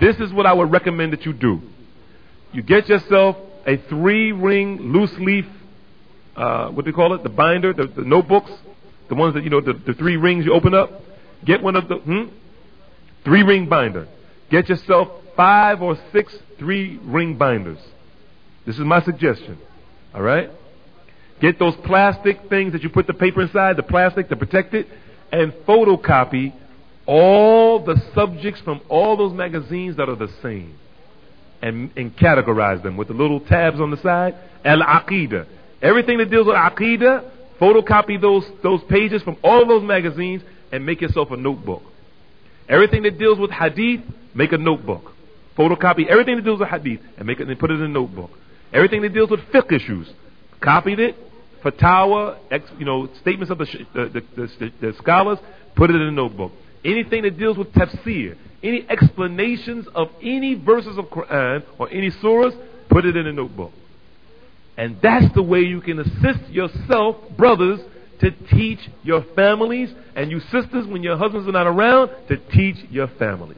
this is what I would recommend that you do. You get yourself a 3-ring loose leaf, what do you call it? The binder, the notebooks, the ones that, the 3 rings you open up. Get one of the 3-ring binder. Get yourself 5 or 6 3-ring binders. This is my suggestion. All right? Get those plastic things that you put the paper inside, the plastic to protect it, and photocopy all the subjects from all those magazines that are the same. And categorize them with the little tabs on the side. Al-Aqidah. Everything that deals with Aqidah, photocopy those pages from all those magazines and make yourself a notebook. Everything that deals with Hadith, make a notebook. Photocopy everything that deals with Hadith and put it in a notebook. Everything that deals with fiqh issues, copied it. Fatawa, statements of the scholars, put it in a notebook. Anything that deals with tafsir, any explanations of any verses of Quran or any surahs, put it in a notebook. And that's the way you can assist yourself, brothers, to teach your families, and you sisters, when your husbands are not around, to teach your families.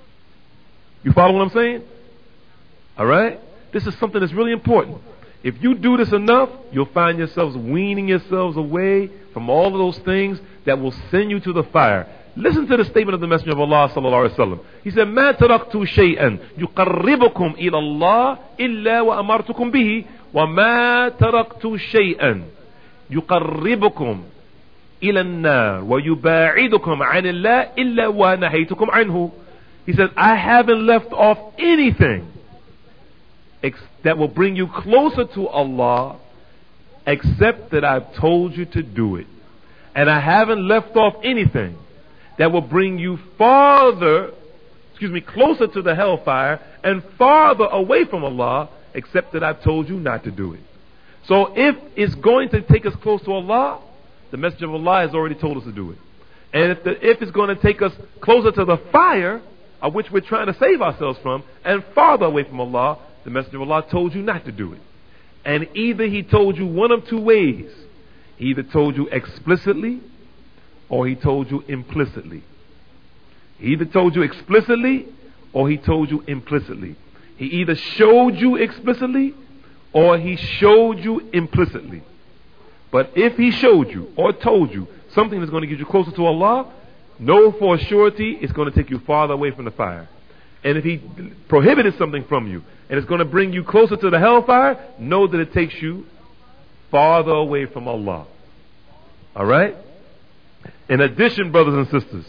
You follow what I'm saying? All right? This is something that's really important. If you do this enough, you'll find yourselves weaning yourselves away from all of those things that will send you to the fire. Listen to the statement of the Messenger of Allah sallallahu alaihi wasallam. He said, "Ma taraktu shay'an yuqarribukum ila Allah illa wa amartukum bihi, wa ma taraktu shay'an yuqarribukum ila an-nar wa yuba'idukum 'an Allah illa wa nahaytukum 'anhu." He said, I haven't left off anything that will bring you closer to Allah except that I've told you to do it. And I haven't left off anything that will bring you closer to the hellfire and farther away from Allah except that I've told you not to do it. So if it's going to take us close to Allah, the Messenger of Allah has already told us to do it. And if it's going to take us closer to the fire, of which we're trying to save ourselves from, and farther away from Allah, the Messenger of Allah told you not to do it. And either he told you one of 2 ways. He either told you explicitly or he told you implicitly. He either told you explicitly or he told you implicitly. He either showed you explicitly or he showed you implicitly. But if he showed you or told you something that's going to get you closer to Allah, know for a surety it's going to take you farther away from the fire. And if he prohibited something from you and it's going to bring you closer to the hellfire, know that it takes you farther away from Allah. All right? In addition, brothers and sisters,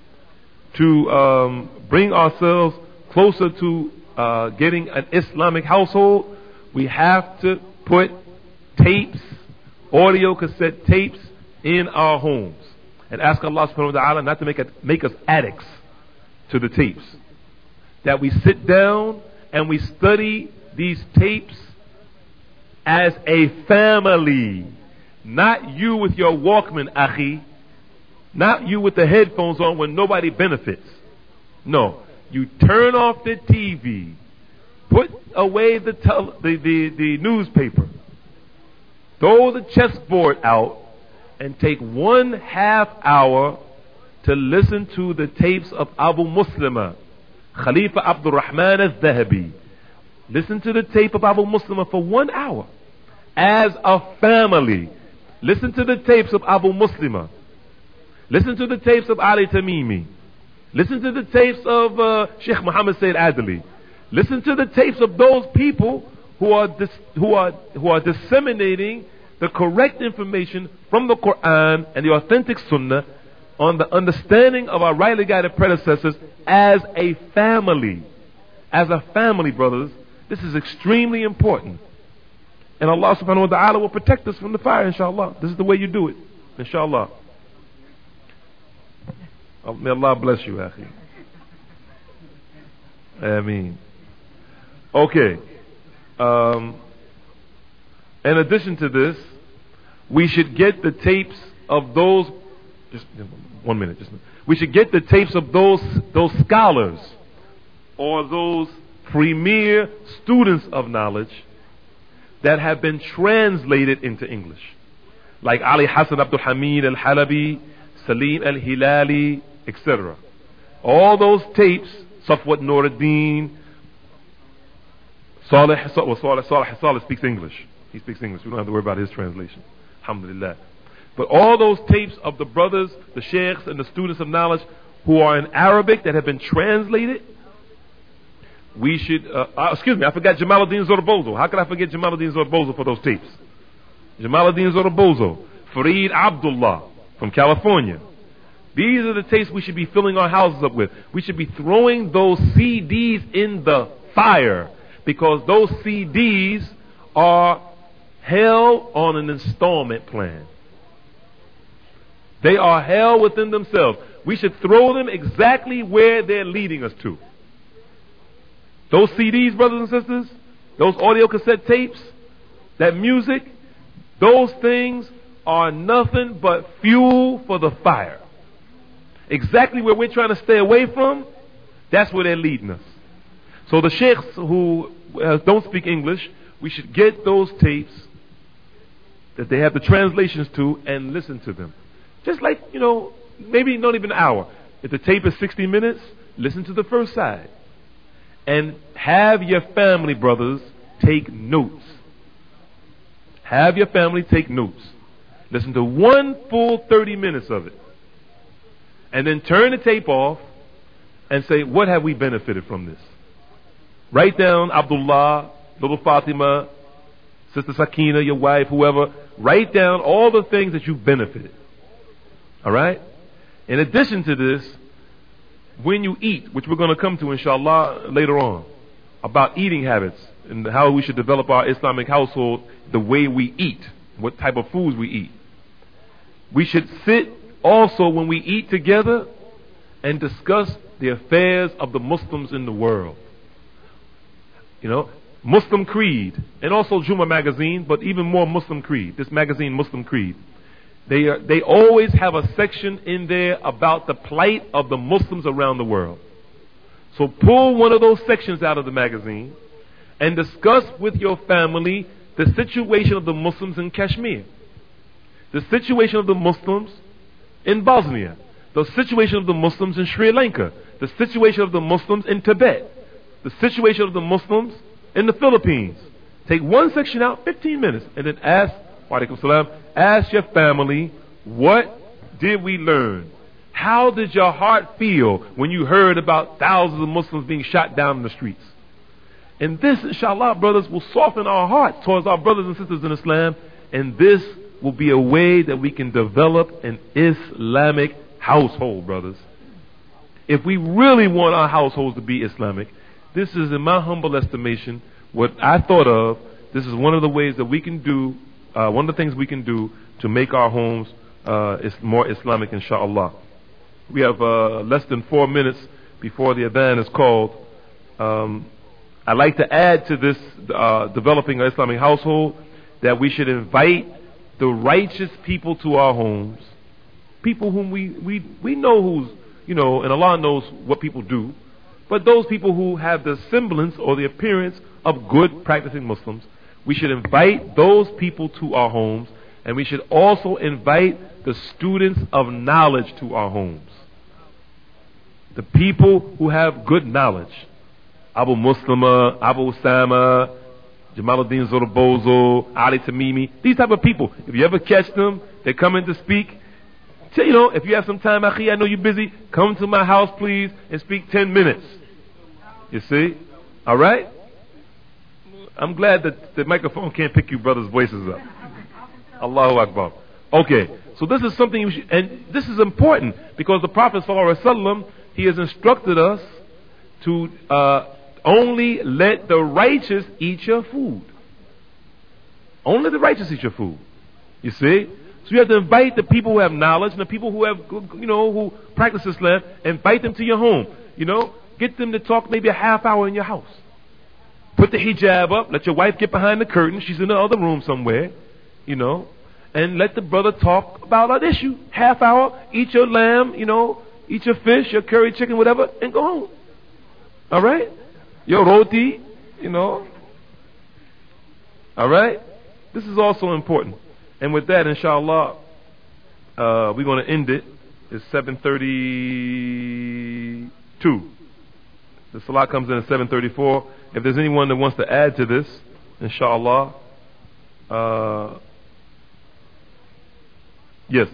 to bring ourselves closer to getting an Islamic household, we have to put tapes, audio cassette tapes in our homes. And ask Allah subhanahu wa ta'ala not to make us addicts to the tapes. That we sit down and we study these tapes as a family. Not you with your Walkman, akhi. Not you with the headphones on when nobody benefits. No. You turn off the TV. Put away the newspaper. Throw the chessboard out and take 1/2 hour to listen to the tapes of Abu Muslima, Khalifa Abdul Rahman al-Dhahabi. Listen to the tape of Abu Muslima for 1 hour. As a family. Listen to the tapes of Abu Muslima. Listen to the tapes of Ali Tamimi. Listen to the tapes of Sheikh Muhammad Sayyid Adli. Listen to the tapes of those people who are disseminating the correct information from the Quran and the authentic Sunnah on the understanding of our rightly guided predecessors as a family. As a family, brothers, this is extremely important. And Allah subhanahu wa ta'ala will protect us from the fire, inshallah. This is the way you do it, inshallah. May Allah bless you, akhi. Ameen. Okay. In addition to this, we should get the tapes of those. Just 1 minute. We should get the tapes of those scholars or those premier students of knowledge that have been translated into English, like Ali Hassan Abdul Hamid al-Halabi, Salim al-Hilali, etc. All those tapes, Safwat Nuruddin, Salih speaks English. He speaks English. We don't have to worry about his translation. Alhamdulillah. But all those tapes of the brothers, the sheikhs, and the students of knowledge who are in Arabic that have been translated, we should, excuse me, I forgot Jamaluddin Zorbozo. How could I forget Jamaluddin Zorbozo for those tapes? Jamaluddin Zorbozo, Fareed Abdullah from California. These are the tapes we should be filling our houses up with. We should be throwing those CDs in the fire, because those CDs are hell on an installment plan. They are hell within themselves. We should throw them exactly where they're leading us to. Those CDs, brothers and sisters, those audio cassette tapes, that music, those things are nothing but fuel for the fire. Exactly where we're trying to stay away from, that's where they're leading us. So the sheikhs who don't speak English, we should get those tapes that they have the translations to and listen to them. Just like, maybe not even an hour. If the tape is 60 minutes, listen to the first side. And have your family, brothers, take notes. Have your family take notes. Listen to one full 30 minutes of it. And then turn the tape off and say, what have we benefited from this? Write down Abdullah, little Fatima, Sister Sakina, your wife, whoever. Write down all the things that you've benefited. All right? In addition to this, when you eat, which we're going to come to inshallah later on, about eating habits and how we should develop our Islamic household, the way we eat, what type of foods we eat. We should sit also when we eat together and discuss the affairs of the Muslims in the world. Muslim Creed, and also Juma magazine, but even more Muslim Creed. This magazine, Muslim Creed. They always have a section in there about the plight of the Muslims around the world. So pull one of those sections out of the magazine and discuss with your family the situation of the Muslims in Kashmir, the situation of the Muslims in Bosnia, the situation of the Muslims in Sri Lanka, the situation of the Muslims in Tibet, the situation of the Muslims in the Philippines. Take one section out, 15 minutes, and then ask your family, what did we learn? How did your heart feel when you heard about thousands of Muslims being shot down in the streets? And this, inshallah, brothers, will soften our hearts towards our brothers and sisters in Islam, and this will be a way that we can develop an Islamic household, brothers. If we really want our households to be Islamic, this is, in my humble estimation, what I thought of. This is one of the ways that we can do, one of the things we can do to make our homes more Islamic, inshallah. We have less than 4 minutes before the adhan is called. I'd like to add to this developing an Islamic household that we should invite the righteous people to our homes, people whom we know who's, and Allah knows what people do, but those people who have the semblance or the appearance of good practicing Muslims. We should invite those people to our homes, and we should also invite the students of knowledge to our homes. The people who have good knowledge. Abu Muslima, Abu Usama, Jamaluddin Zorbozo, Ali Tamimi, these type of people. If you ever catch them, they come in to speak. If you have some time, Akhi, I know you're busy, come to my house, please, and speak 10 minutes. You see? All right? I'm glad that the microphone can't pick you brothers' voices up. Allahu Akbar. Okay, so this is something you should, and this is important because the Prophet ﷺ, he has instructed us to only let the righteous eat your food. Only the righteous eat your food. You see? So you have to invite the people who have knowledge and the people who have, who practice Islam, invite them to your home. Get them to talk maybe a half hour in your house. Put the hijab up, let your wife get behind the curtain, she's in the other room somewhere, and let the brother talk about an issue. Half hour, eat your lamb, eat your fish, your curry chicken, whatever, and go home. All right? Your roti, All right? This is also important. And with that, inshallah, we're going to end it. It's 7:32. The salat comes in at 7:34. If there's anyone that wants to add to this, inshallah. Yes.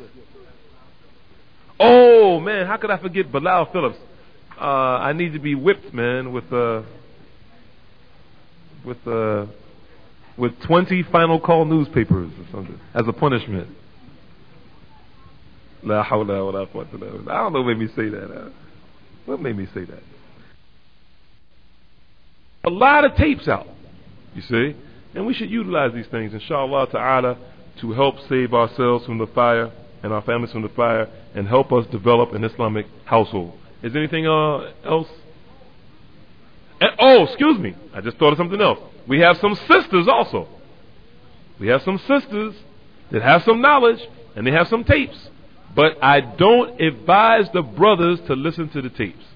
Oh man, how could I forget Bilal Phillips? I need to be whipped, man, with 20 final call newspapers or something as a punishment. La hawla wa la quwwata illa billah. I don't know what made me say that. What made me say that? A lot of tapes out, you see, and we should utilize these things, inshallah ta'ala, to help save ourselves from the fire and our families from the fire, and help us develop an Islamic household. Is there anything else? Oh, excuse me, I just thought of something else. We have some sisters also. We have some sisters that have some knowledge and they have some tapes. But I don't advise the brothers to listen to the tapes.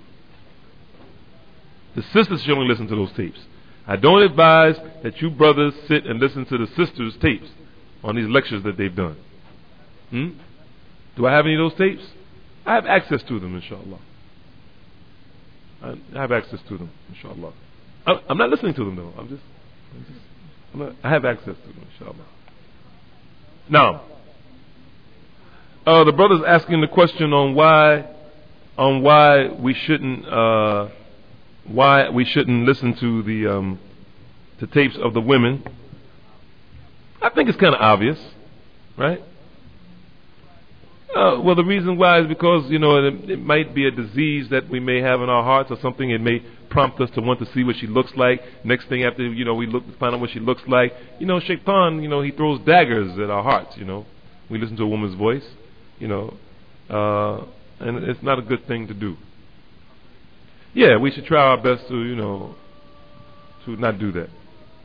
The sisters should only listen to those tapes. I don't advise that you brothers sit and listen to the sisters' tapes on these lectures that they've done. Do I have any of those tapes? I have access to them, inshallah. I have access to them, inshallah. I'm not listening to them though. I have access to them, inshallah. Now, the brother's asking the question on why we shouldn't listen to the tapes of the women. I think it's kind of obvious, right? Well, the reason why is because, it might be a disease that we may have in our hearts or something. It may prompt us to want to see what she looks like. Next thing after, we look to find out what she looks like. Shaitan, he throws daggers at our hearts, We listen to a woman's voice, and it's not a good thing to do. Yeah, we should try our best to not do that.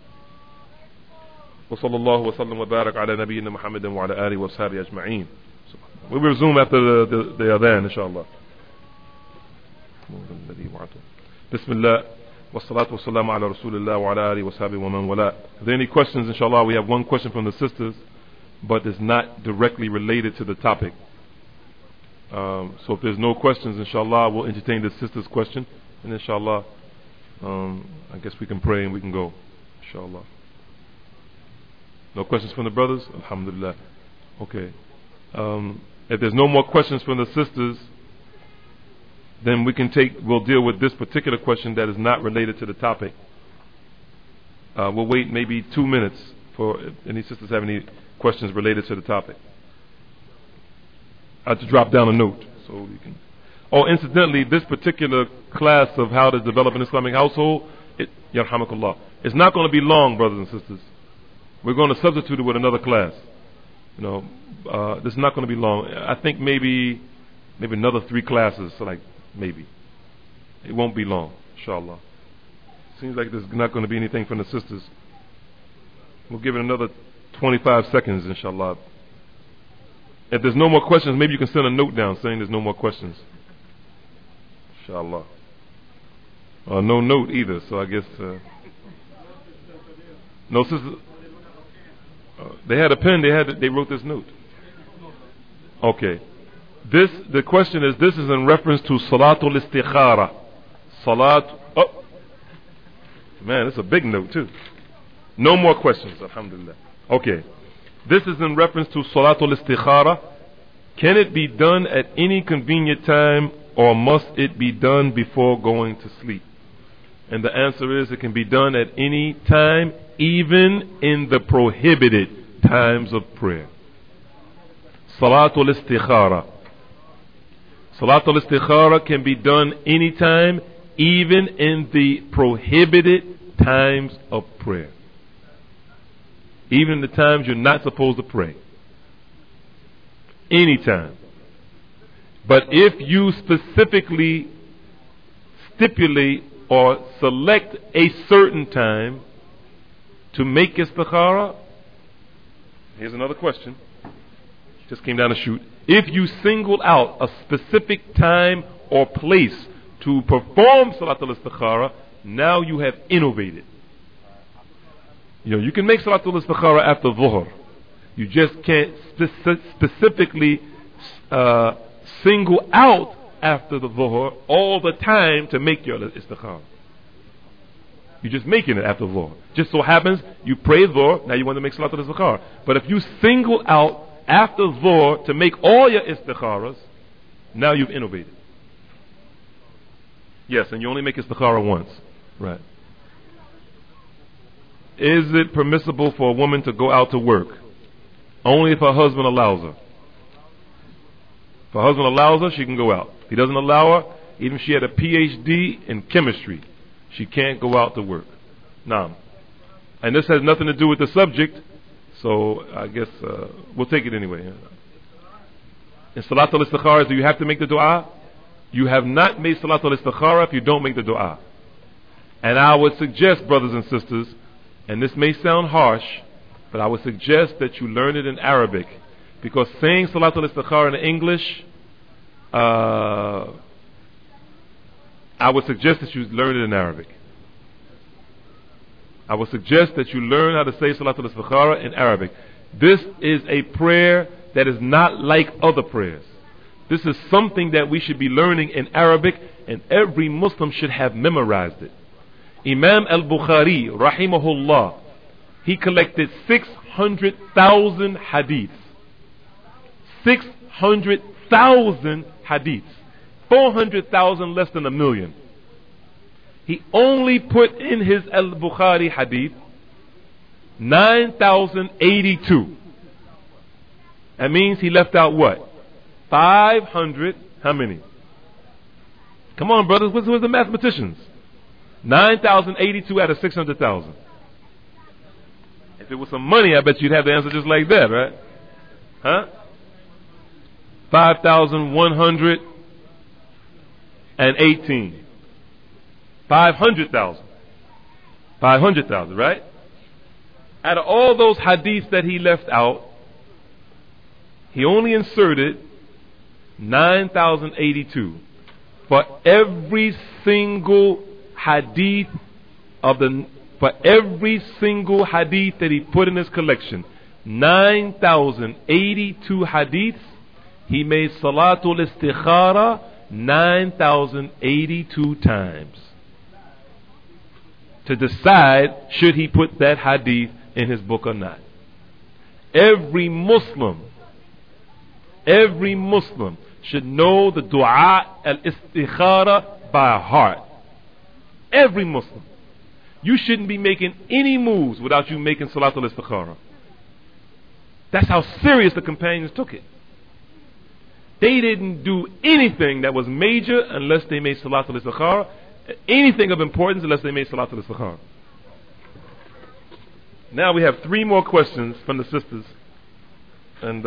وصلى الله وسلم وبارك على نبينا محمد وعلى آله وصحبه أجمعين. We'll resume after the adhan, inshallah. Bismillah wa salatu wa salam ala rasulillah wa ala alihi wa sahbihi wa man wala. If there are any questions, inshallah, we have one question from the sisters, but it's not directly related to the topic. So if there's no questions, inshallah, we'll entertain the sister's question, and inshallah, I guess we can pray and we can go, inshallah. No questions from the brothers? Alhamdulillah. Okay. If there's no more questions from the sisters, then we'll deal with this particular question that is not related to the topic. We'll wait maybe 2 minutes for if any sisters have any questions related to the topic. I have to drop down a note so you can. Oh, incidentally, this particular class of how to develop an Islamic household, yarhamakallah, it's not going to be long, brothers and sisters. We're going to substitute it with another class. This is not going to be long. I think maybe another 3 classes. So maybe it won't be long, inshallah. Seems like there's not going to be anything from the sisters. We'll give it another 25 seconds, inshallah. If there's no more questions, maybe you can send a note down saying there's no more questions, inshallah. No note either, so I guess no sisters. They had a pen. They wrote this note. Okay. The question is. This is in reference to Salatul Istikhara. Oh, man, it's a big note too. No more questions. Alhamdulillah. Okay. This is in reference to Salatul Istikhara. Can it be done at any convenient time, or must it be done before going to sleep? And the answer is, it can be done at any time, even in the prohibited times of prayer. Salatul Istikhara. Salatul Istikhara can be done anytime, even in the prohibited times of prayer. Even the times you're not supposed to pray. Anytime. But if you specifically stipulate or select a certain time to make istikhara, here's another question. Just came down the chute. If you single out a specific time or place to perform Salatul Istikhara, now you have innovated. You can make Salatul Istikhara after Dhuhr. You just can't specifically single out after the dhuhr all the time to make your istikhara. You're just making it after dhuhr. Just so happens you pray dhuhr, now you want to make salatul istikhara. But if you single out after dhuhr to make all your istikharas, now you've innovated. Yes, and you only make istikhara once. Right. Is it permissible for a woman to go out to work? Only if her husband allows her. If her husband allows her, she can go out. If he doesn't allow her, even if she had a PhD in chemistry, she can't go out to work. Naam. And this has nothing to do with the subject, so I guess we'll take it anyway. In Salatul Istikhara, do you have to make the dua? You have not made Salatul Istikhara if you don't make the dua. And I would suggest, brothers and sisters, and this may sound harsh, but I would suggest that you learn it in Arabic. Because saying Salatul Istikhara in English, I would suggest that you learn it in Arabic. I would suggest that you learn how to say Salatul Istikhara in Arabic. This is a prayer that is not like other prayers. This is something that we should be learning in Arabic, and every Muslim should have memorized it. Imam al-Bukhari, rahimahullah, he collected 600,000 hadiths. 600,000 hadiths. 400,000 less than a million. He only put in his al-Bukhari hadith 9,082. That means he left out what? 500, how many? Come on, brothers, where's the mathematicians? 9,082 out of 600,000. If it was some money, I bet you'd have the answer just like that, right? Huh? 5,118. 500,000. 500,000, right? Out of all those hadiths that he left out, he only inserted 9,082 for every single hadith for every single hadith that he put in his collection. 9,082 hadiths. He made Salatul Istikhara 9,082 times to decide should he put that hadith in his book or not. Every Muslim should know the dua al-istikhara by heart. Every Muslim. You shouldn't be making any moves without you making Salatul Istikhara. That's how serious the companions took it. They didn't do anything that was major unless they made Salatul Istikhara. Anything of importance unless they made Salatul Istikhara. Now we have 3 more questions from the sisters. And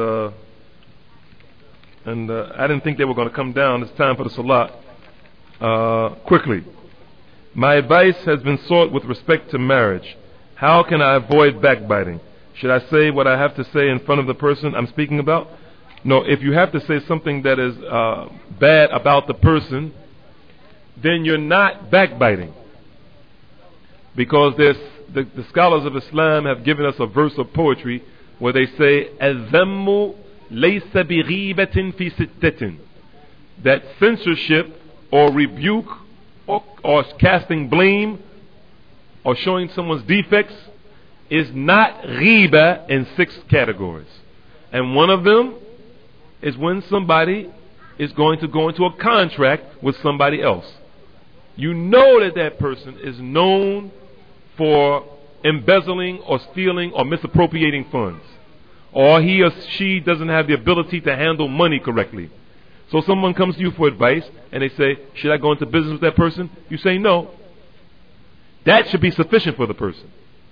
I didn't think they were going to come down. It's time for the Salat. Quickly. My advice has been sought with respect to marriage. How can I avoid backbiting? Should I say what I have to say in front of the person I'm speaking about? No, if you have to say something that is bad about the person, then you're not backbiting. Because the scholars of Islam have given us a verse of poetry where they say, الذم ليس بغيبة في ستة, that censorship or rebuke or casting blame or showing someone's defects is not ghiba in 6 categories. And one of them is when somebody is going to go into a contract with somebody else. You know that person is known for embezzling or stealing or misappropriating funds, or he or she doesn't have the ability to handle money correctly. So someone comes to you for advice and they say, should I go into business with that person? You say no. That should be sufficient for the person.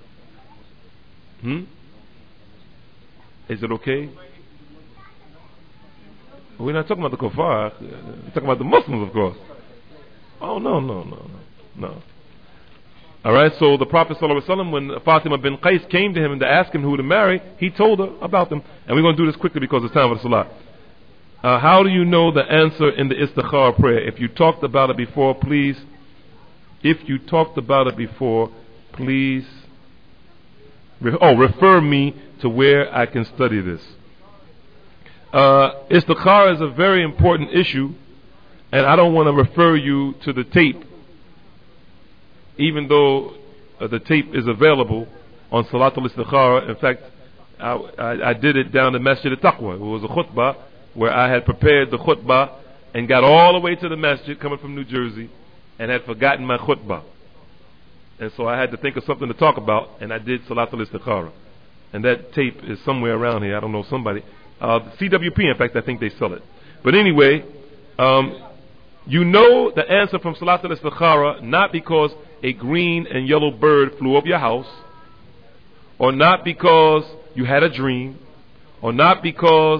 Is it okay? We're not talking about the kuffar. We're talking about the Muslims, of course. Oh, no. Alright, so the Prophet ﷺ, when Fatima bin Qais came to him and to ask him who to marry, he told her about them. And we're going to do this quickly because it's time for the Salah. How do you know the answer in the istikhara prayer? If you talked about it before, please refer me to where I can study this. Istikhara is a very important issue, And I don't want to refer you to the tape, even though the tape is available on Salatul Istikhara. In fact, I did it down the Masjid al-Taqwa. It was a khutbah where I had prepared the khutbah and got all the way to the masjid coming from New Jersey and had forgotten my khutbah. And so I had to think of something to talk about, and I did Salatul Istikhara. And that tape is somewhere around here. I don't know, somebody. CWP, in fact, I think they sell it. But anyway, you know the answer from Salatul Istikhara not because a green and yellow bird flew over your house, or not because you had a dream, or not because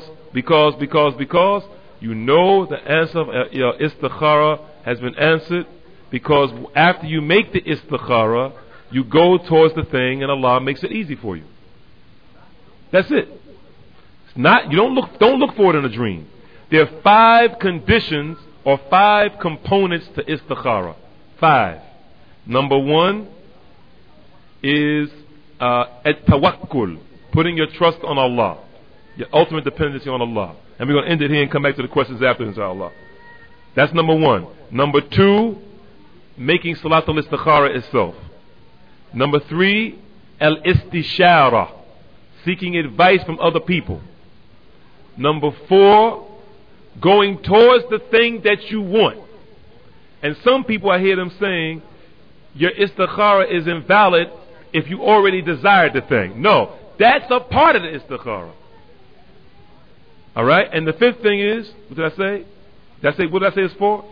you know the answer of your istikhara has been answered, because after you make the istikhara, you go towards the thing and Allah makes it easy for you. That's it. It's not, you don't look for it in a dream. There are 5 conditions or 5 components to istikhara. 5. Number 1 is at-tawakkul, putting your trust on Allah, your ultimate dependency on Allah. And we're going to end it here and come back to the questions after, inshallah. That's number 1. Number 2, making Salatul Istikhara itself. Number 3, al-istishara, seeking advice from other people. Number 4, going towards the thing that you want. And some people, I hear them saying, your istikhara is invalid if you already desired the thing. No, that's a part of the istikhara. Alright, and the 5th thing is, what did I say? What did I say it's for?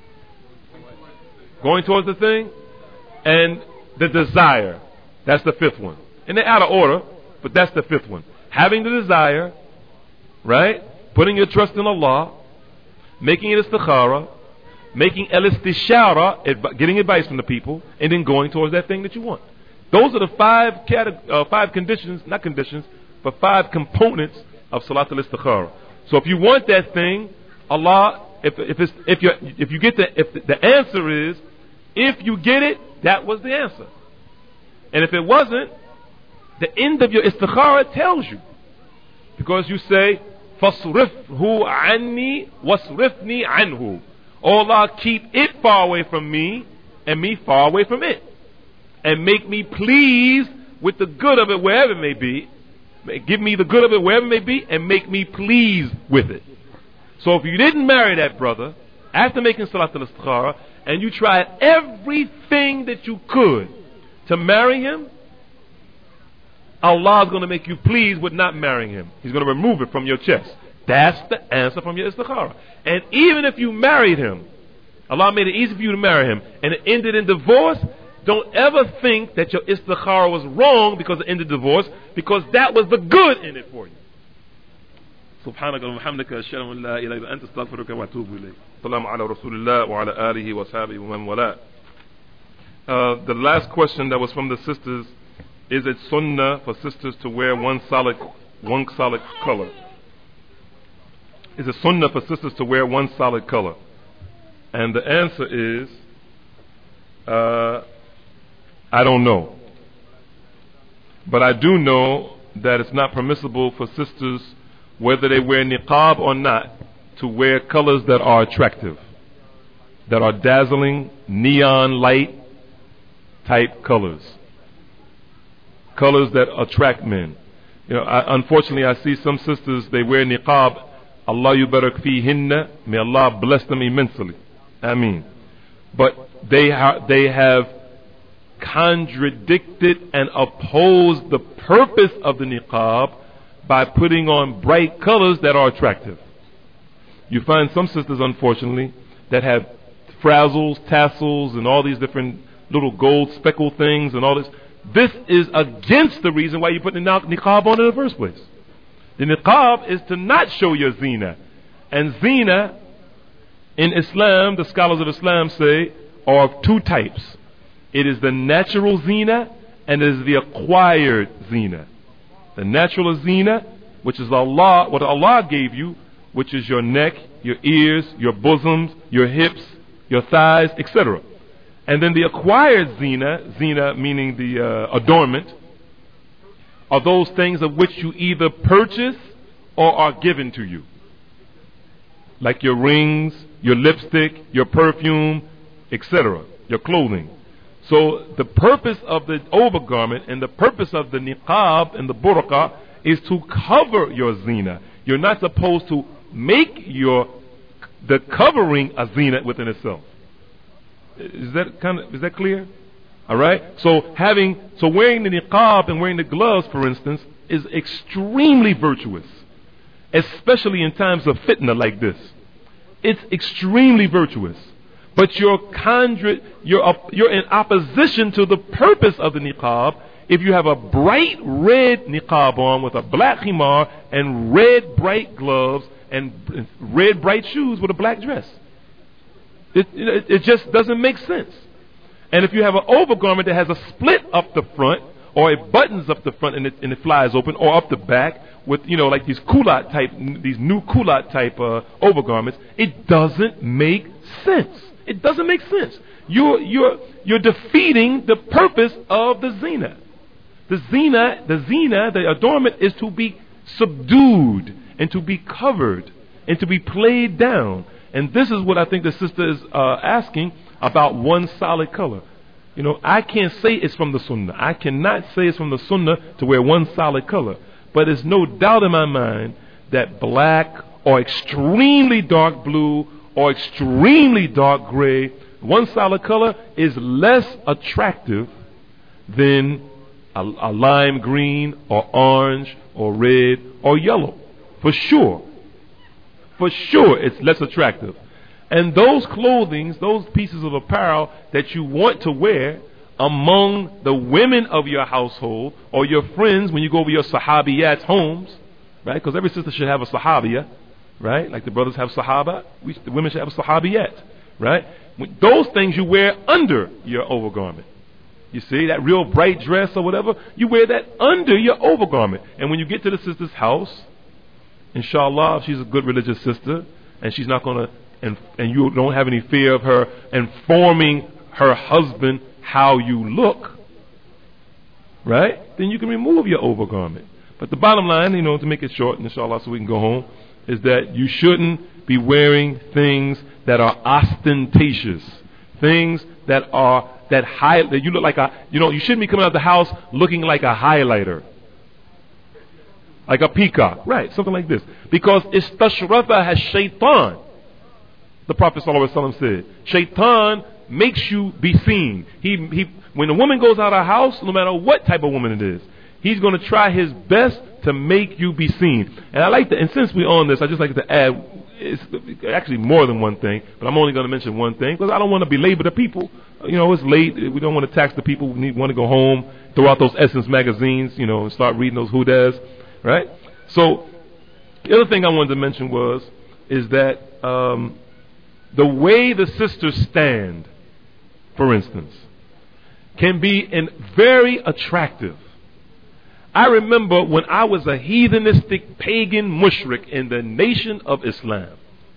Going towards the thing and the desire. That's the 5th one. And they're out of order, but that's the 5th one. Having the desire, right? Putting your trust in Allah, making it istikhara, making al-istishara, getting advice from the people, and then going towards that thing that you want. Those are the 5 conditions, not conditions, but 5 components of Salatul Istikhara. So if you want that thing, Allah, if the answer is, if you get it, that was the answer. And if it wasn't, the end of your istikhara tells you. Because you say, فَصْرِفْهُ عَنِّي وَصْرِفْنِي عَنْهُ. Oh Allah, keep it far away from me, and me far away from it. And make me pleased with the good of it wherever it may be. Give me the good of it wherever it may be, and make me pleased with it. So if you didn't marry that brother, after making Salatul Istikhara, and you tried everything that you could to marry him, Allah is going to make you pleased with not marrying him. He's going to remove it from your chest. That's the answer from your istikhara. And even if you married him, Allah made it easy for you to marry him, and it ended in divorce, don't ever think that your istikhara was wrong because it ended divorce, because that was the good in it for you. سبحانك اللهم وبحمدك أشهد أن لا إله إلا أنت أستغفرك وأتوب إليك. السلام على رسول الله وعلى آله وصحبه ومن والاه. The last question that was from the sisters: is it sunnah for sisters to wear one solid color? Is it sunnah for sisters to wear one solid color? And the answer is, I don't know. But I do know that it's not permissible for sisters, whether they wear niqab or not, to wear colors that are attractive, that are dazzling, neon light type colors. Colors that attract men. You know, unfortunately, I see some sisters, they wear niqab. Allah yubarak fihinna. May Allah bless them immensely. Ameen. But they have contradicted and opposed the purpose of the niqab by putting on bright colors that are attractive. You find some sisters, unfortunately, that have frazzles, tassels, and all these different little gold speckled things and all this. This is against the reason why you put the niqab on in the first place. The niqab is to not show your zina. And zina, in Islam, the scholars of Islam say, are of 2 types. It is the natural zina, and it is the acquired zina. The natural zina, which is Allah, what Allah gave you, which is your neck, your ears, your bosoms, your hips, your thighs, etc. And then the acquired zina meaning the adornment, are those things of which you either purchase or are given to you. Like your rings, your lipstick, your perfume, etc., your clothing. So the purpose of the overgarment and the purpose of the niqab and the burqa is to cover your zina. You're not supposed to make the covering a zina within itself. Is that clear? All right. So wearing the niqab and wearing the gloves, for instance, is extremely virtuous, especially in times of fitna like this. It's extremely virtuous. But you're in opposition to the purpose of the niqab if you have a bright red niqab on with a black khimar and red bright gloves and red bright shoes with a black dress. It just doesn't make sense. And if you have an overgarment that has a split up the front, or it buttons up the front and it flies open, or up the back with like these new culotte type overgarments, it doesn't make sense. It doesn't make sense. You're defeating the purpose of the zina. The adornment is to be subdued and to be covered and to be played down. And this is what I think the sister is asking about one solid color. I can't say it's from the sunnah. I cannot say it's from the sunnah to wear one solid color. But there's no doubt in my mind that black or extremely dark blue or extremely dark gray, one solid color, is less attractive than a lime green or orange or red or yellow. For sure. For sure it's less attractive. And those clothings, those pieces of apparel that you want to wear among the women of your household or your friends when you go over your sahabiyat homes, right? Because every sister should have a sahabiya, right? Like the brothers have sahaba, the women should have a sahabiyat, right? Those things you wear under your overgarment. You see, that real bright dress or whatever, you wear that under your overgarment. And when you get to the sister's house, inshallah, if she's a good religious sister and she's not going to, and you don't have any fear of her informing her husband how you look, right? Then you can remove your overgarment. But the bottom line, to make it short, inshallah, so we can go home, is that you shouldn't be wearing things that are ostentatious, things that you look like you shouldn't be coming out of the house looking like a highlighter, like a peacock, right? Something like this, because istashrafa has shaitan. The Prophet ﷺ said, Shaitan makes you be seen. When a woman goes out of her house, no matter what type of woman it is, he's going to try his best to make you be seen. And I like that. And since we're on this, I just like to add, it's actually more than one thing, but I'm only going to mention one thing because I don't want to belabor the people. It's late. We don't want to tax the people. We want to go home, throw out those Essence magazines, and start reading those Hudas, right? So the other thing I wanted to mention is that the way the sisters stand, for instance, can be very attractive. I remember when I was a heathenistic pagan mushrik in the nation of Islam,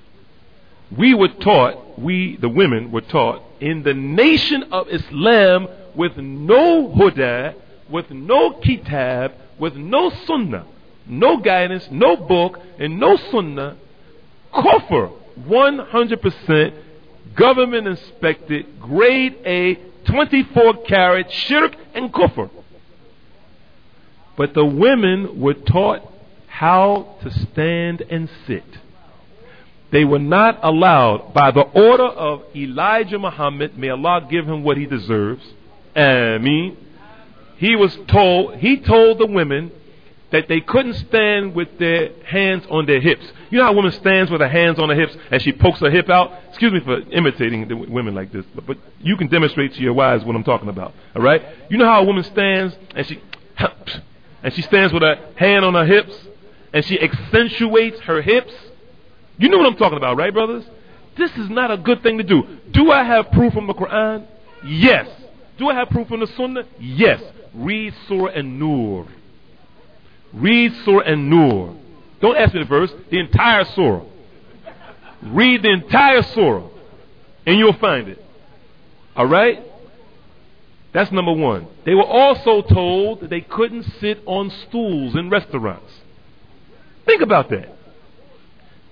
the women were taught in the nation of Islam with no huda, with no kitab, with no sunnah, no guidance, no book, and no sunnah, kufr, 100% government inspected, grade A, 24 karat shirk and kufr. But the women were taught how to stand and sit. They were not allowed, by the order of Elijah Muhammad, may Allah give him what he deserves, Ameen. He told the women that they couldn't stand with their hands on their hips. You know how a woman stands with her hands on her hips and she pokes her hip out? Excuse me for imitating the women like this, but you can demonstrate to your wives what I'm talking about. All right? You know how a woman stands and she stands with her hand on her hips and she accentuates her hips? You know what I'm talking about, right, brothers? This is not a good thing to do. Do I have proof from the Quran? Yes. Do I have proof from the Sunnah? Yes. Read Surah An-Nur. Read Surah An-Nur. Don't ask me the verse, the entire Surah. Read the entire Surah and you'll find it. Alright? That's number one. They were also told that they couldn't sit on stools in restaurants. Think about that.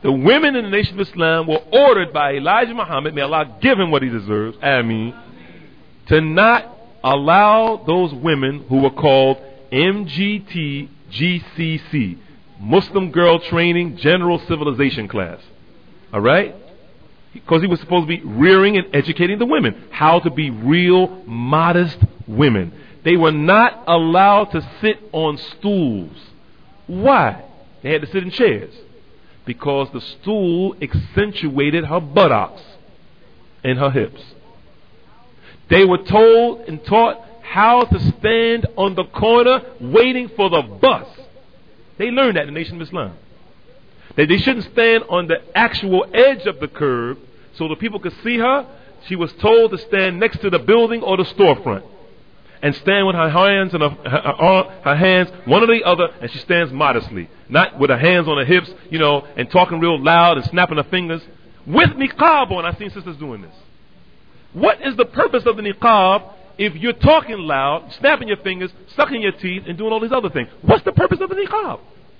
The women in the Nation of Islam were ordered by Elijah Muhammad, may Allah give him what he deserves, Ameen, to not allow those women who were called MGT GCC, Muslim Girl Training General Civilization Class. Alright? Because he was supposed to be rearing and educating the women how to be real modest women. They were not allowed to sit on stools. Why? They had to sit in chairs. Because the stool accentuated her buttocks and her hips. They were told and taught how to stand on the corner waiting for the bus. They learned that in the Nation of Islam. That they shouldn't stand on the actual edge of the curb so the people could see her. She was told to stand next to the building or the storefront and stand with her hands and her hands one or the other, and she stands modestly, not with her hands on her hips, and talking real loud and snapping her fingers. With niqab on, I've seen sisters doing this. What is the purpose of the niqab if you're talking loud, snapping your fingers, sucking your teeth, and doing all these other things? What's the purpose of the niqab?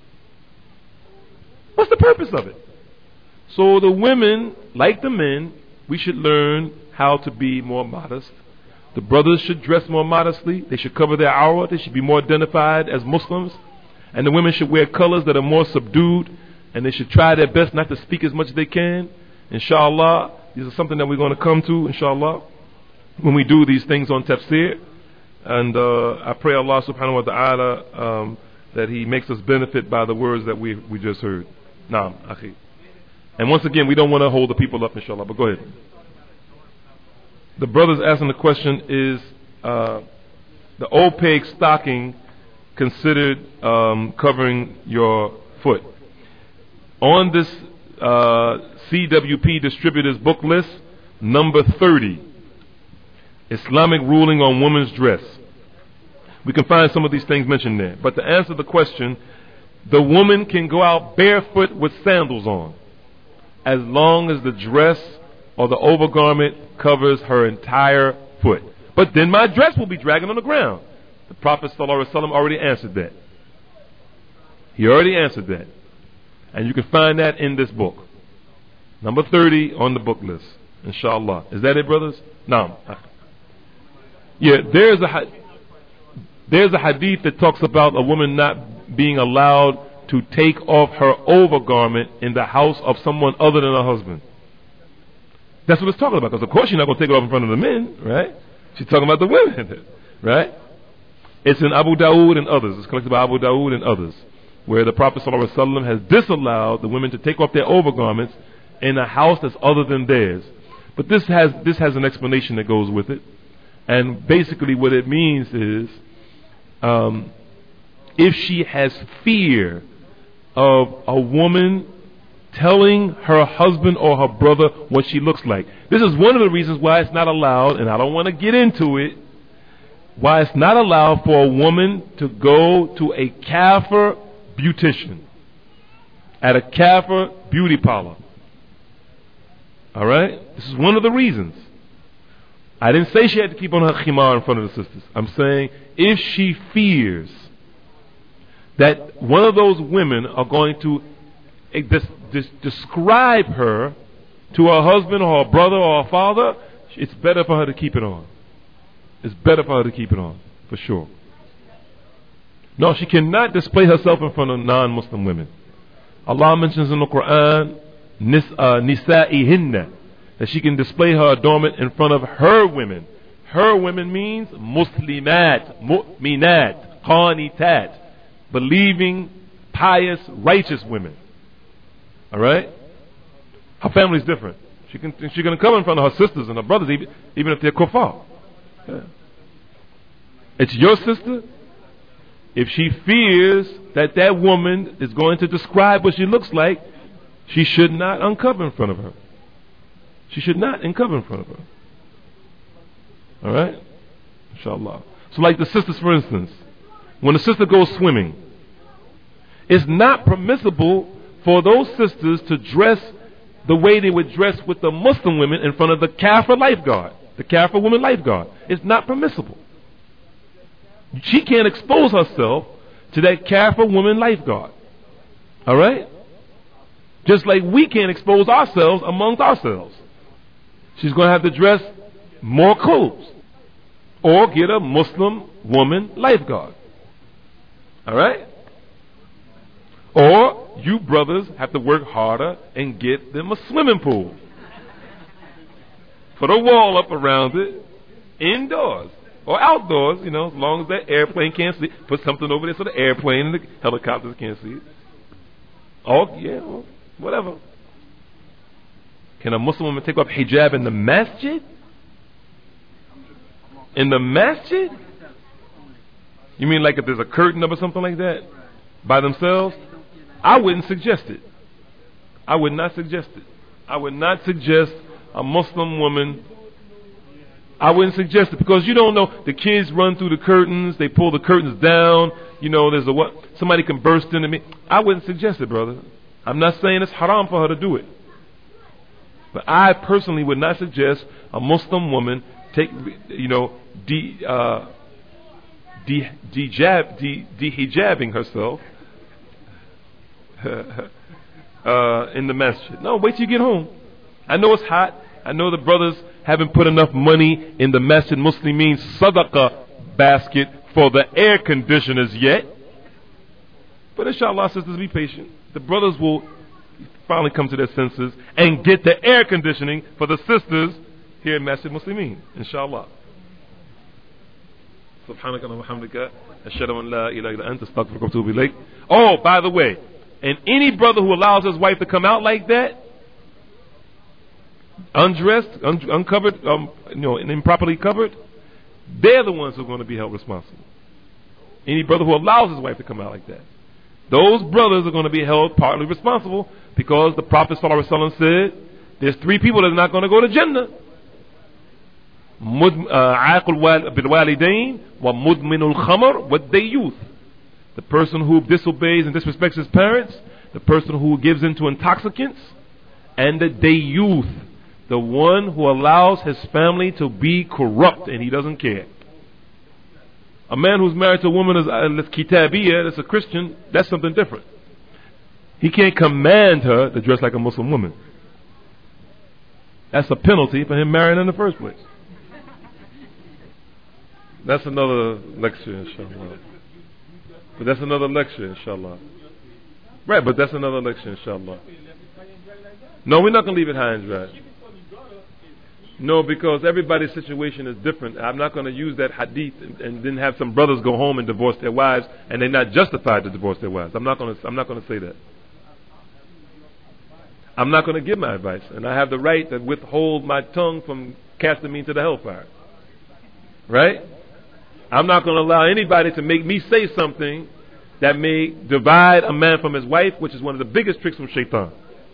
What's the purpose of it? So the women, like the men, we should learn how to be more modest. The brothers should dress more modestly. They should cover their awrah. They should be more identified as Muslims. And the women should wear colors that are more subdued. And they should try their best not to speak as much as they can. Inshallah, these are something that we're going to come to, inshallah, when we do these things on tafsir. And I pray Allah subhanahu wa ta'ala that He makes us benefit by the words that we just heard. Naam, akhi. And once again, we don't want to hold the people up, inshallah, but go ahead. The brother's asking the question, is the opaque stocking considered covering your foot? On this CWP distributors book list, number 30, Islamic ruling on women's dress. We can find some of these things mentioned there. But to answer the question, the woman can go out barefoot with sandals on, as long as the dress or the overgarment covers her entire foot. But then my dress will be dragging on the ground. The Prophet ﷺ already answered that. He already answered that. And you can find that in this book. Number 30 on the book list. Inshallah. Is that it, brothers? No. Yeah, there's a hadith that talks about a woman not being allowed to take off her overgarment in the house of someone other than her husband. That's what it's talking about, because of course she's not going to take it off in front of the men, right? She's talking about the women, right? It's in Abu Dawood and others. It's collected by Abu Dawood and others, where the Prophet ﷺ has disallowed the women to take off their overgarments in a house that's other than theirs. But this has an explanation that goes with it. And basically what it means is, if she has fear of a woman telling her husband or her brother what she looks like. This is one of the reasons why it's not allowed, and I don't want to get into it, why it's not allowed for a woman to go to a kafir beautician, at a kafir beauty parlor. Alright? This is one of the reasons. I didn't say she had to keep on her khimar in front of the sisters. I'm saying if she fears that one of those women are going to describe her to her husband or her brother or her father, it's better for her to keep it on. It's better for her to keep it on, for sure. No, she cannot display herself in front of non-Muslim women. Allah mentions in the Quran, nisa'ihinna, that she can display her adornment in front of her women. Her women means muslimat, mu'minat, qanitat, believing, pious, righteous women. Alright? Her family's different. She can come in front of her sisters and her brothers, even if they're kuffar. Yeah. It's your sister. If she fears that that woman is going to describe what she looks like, she should not uncover in front of her. She should not uncover in front of her. Alright? Inshallah. So like the sisters, for instance, when a sister goes swimming, it's not permissible for those sisters to dress the way they would dress with the Muslim women in front of the kafir lifeguard, the kafir woman lifeguard. It's not permissible. She can't expose herself to that kafir woman lifeguard. Alright? Just like we can't expose ourselves amongst ourselves. She's going to have to dress more clothes. Or get a Muslim woman lifeguard. Alright? Or you brothers have to work harder and get them a swimming pool. Put a wall up around it. Indoors. Or outdoors, as long as that airplane can't see it. Put something over there so the airplane and the helicopters can't see it. Oh, yeah, well, whatever. Can a Muslim woman take off hijab in the masjid? In the masjid? You mean like if there's a curtain up or something like that? By themselves? I wouldn't suggest it. I would not suggest it. I would not suggest a Muslim woman. I wouldn't suggest it because you don't know. The kids run through the curtains. They pull the curtains down. There's somebody can burst into me. I wouldn't suggest it, brother. I'm not saying it's haram for her to do it. But I personally would not suggest a Muslim woman dehijabbing herself in the masjid. No, wait till you get home. I know it's hot. I know the brothers haven't put enough money in the Masjid Muslimin Sadaqah basket for the air conditioners yet. But inshallah, sisters, be patient. The brothers will finally come to their senses and get the air conditioning for the sisters here in Masjid Muslimin. Inshallah. Subhanaka wa bihamdika ashhadu an la ilaha illa anta astaghfiruka wa atubu ilayk. Oh, by the way, and any brother who allows his wife to come out like that, undressed, uncovered, and improperly covered, they're the ones who are going to be held responsible. Any brother who allows his wife to come out like that, those brothers are going to be held partly responsible because the Prophet ﷺ said there's three people that are not going to go to Jannah. عاقل بالوالدين ومدمن الخمر والديوث. The person who disobeys and disrespects his parents, the person who gives into intoxicants, and the dayuth, the one who allows his family to be corrupt and he doesn't care. A man who's married to a woman that's kitabiyah, that's a Christian, that's something different. He can't command her to dress like a Muslim woman. That's a penalty for him marrying in the first place. That's another lecture, inshallah. But that's another lecture, inshallah. Right, but that's another lecture, inshallah. No, we're not going to leave it high and dry. No, because everybody's situation is different. I'm not going to use that hadith and then have some brothers go home and divorce their wives and they're not justified to divorce their wives. I'm not going to say that. I'm not going to give my advice, and I have the right to withhold my tongue from casting me into the hellfire. Right? I'm not going to allow anybody to make me say something that may divide a man from his wife, which is one of the biggest tricks from shaitan.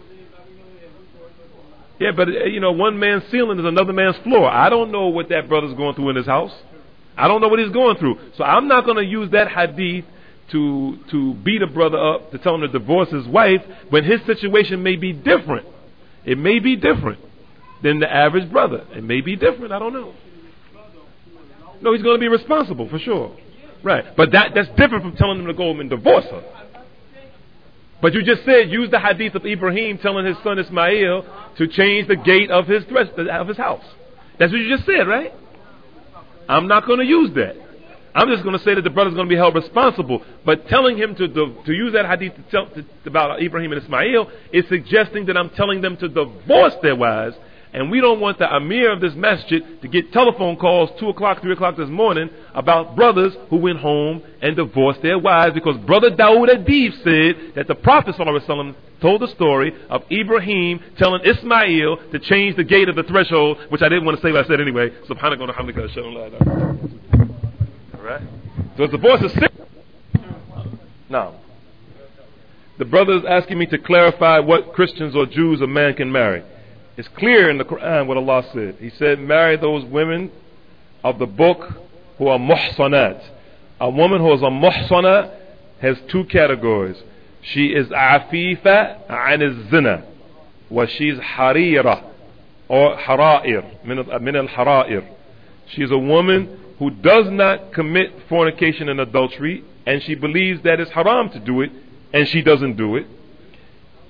Yeah, but one man's ceiling is another man's floor. I don't know what that brother's going through in his house. I don't know what he's going through. So I'm not going to use that hadith to beat a brother up, to tell him to divorce his wife, when his situation may be different. It may be different than the average brother. It may be different. I don't know. No, he's going to be responsible for sure. Right. But that's different from telling him to go and divorce her. But you just said, use the hadith of Ibrahim telling his son Ismail to change the gate of his house. That's what you just said, right? I'm not going to use that. I'm just going to say that the brother's going to be held responsible. But telling him to use that hadith about Ibrahim and Ismail is suggesting that I'm telling them to divorce their wives. And we don't want the Amir of this masjid to get telephone calls 2 o'clock, 3 o'clock this morning about brothers who went home and divorced their wives, because Brother Dawood Adib said that the Prophet ﷺ told the story of Ibrahim telling Ismail to change the gate of the threshold, which I didn't want to say, but I said anyway. Subhanaka wa bihamdika ashhadu an la ilaha illa anta. Alright? So divorce is sin. Now, the brother is asking me to clarify what Christians or Jews a man can marry. It's clear in the Quran what Allah said. He said, marry those women of the book who are muhsanat. A woman who is a muhsana has two categories. She is afifa an zina, wa she's harira or hara'ir, min al-hara'ir. She is a woman who does not commit fornication and adultery, and she believes that it's haram to do it, and she doesn't do it.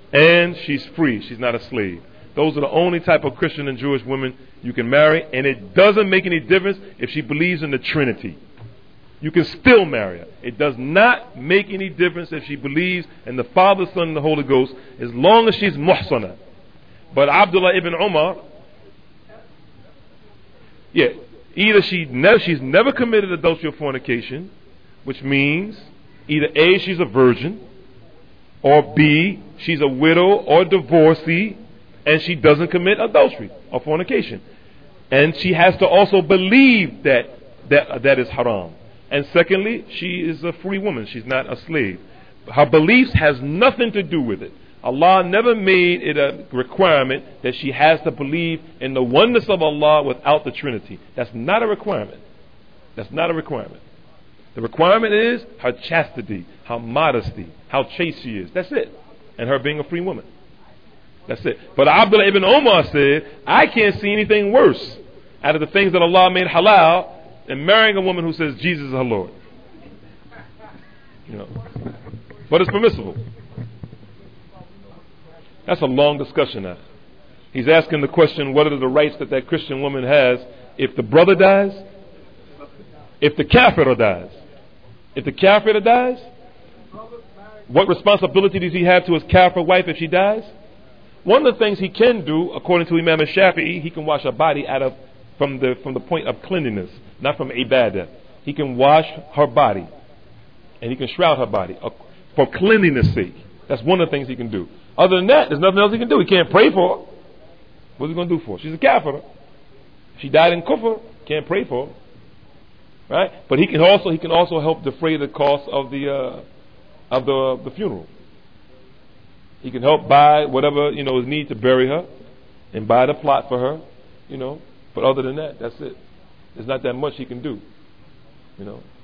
and she's free. She's not a slave. Those are the only type of Christian and Jewish women you can marry, and it doesn't make any difference if she believes in the Trinity. You can still marry her. It does not make any difference if she believes in the Father, Son, and the Holy Ghost, as long as she's muhsana. But Abdullah ibn Umar, either she's never committed adultery or fornication, which means either A, she's a virgin, or B, she's a widow or divorcee, and she doesn't commit adultery or fornication. And she has to also believe that is haram. And secondly, she is a free woman. She's not a slave. Her beliefs has nothing to do with it. Allah never made it a requirement that she has to believe in the oneness of Allah without the Trinity. That's not a requirement. That's not a requirement. The requirement is her chastity, her modesty, how chaste she is. That's it. And her being a free woman. That's it. But Abdullah ibn Umar said, I can't see anything worse out of the things that Allah made halal than marrying a woman who says Jesus is her Lord. But it's permissible. That's a long discussion now. He's asking the question, what are the rights that Christian woman has if the brother dies? If the kafir dies? If the kafir dies, what responsibility does he have to his kafir wife if she dies? One of the things he can do, according to Imam al-Shafi'i, he can wash her body from the point of cleanliness, not from ibadah. He can wash her body, and he can shroud her body for cleanliness' sake. That's one of the things he can do. Other than that, there's nothing else he can do. He can't pray for her. What's he going to do for her? She's a kafir. She died in kufr. Can't pray for her, right? But he can also help defray the cost of the funeral. He can help buy whatever is needed to bury her, and buy the plot for her. But other than that, that's it. There's not that much he can do.